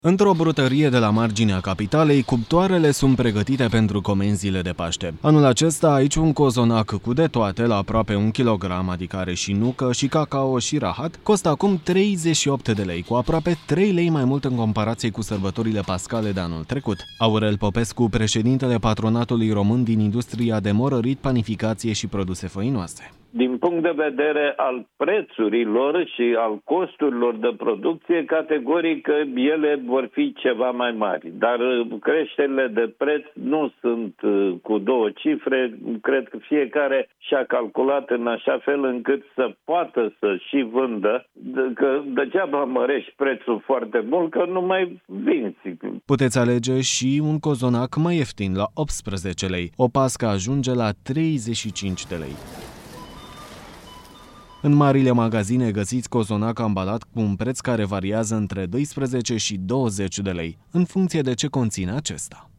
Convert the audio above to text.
Într-o brutărie de la marginea capitalei, cuptoarele sunt pregătite pentru comenzile de Paște. Anul acesta, aici un cozonac cu de toate, la aproape 1 kg, adică are și nucă, și cacao, și rahat, costă acum 38 de lei, cu aproape 3 lei mai mult în comparație cu sărbătorile pascale de anul trecut. Aurel Popescu, președintele Patronatului Român din industria de morărit, panificație și produse făinoase. Din punct de vedere al prețurilor și al costurilor de producție, categoric ele vor fi ceva mai mari. Dar creșterile de preț nu sunt cu două cifre. Cred că fiecare și-a calculat în așa fel încât să poată să și vândă, că degeaba mărești prețul foarte mult, că nu mai vinzi. Puteți alege și un cozonac mai ieftin, la 18 lei. O pască ajunge la 35 de lei. În marile magazine găsiți cozonac ambalat cu un preț care variază între 12 și 20 de lei, în funcție de ce conține acesta.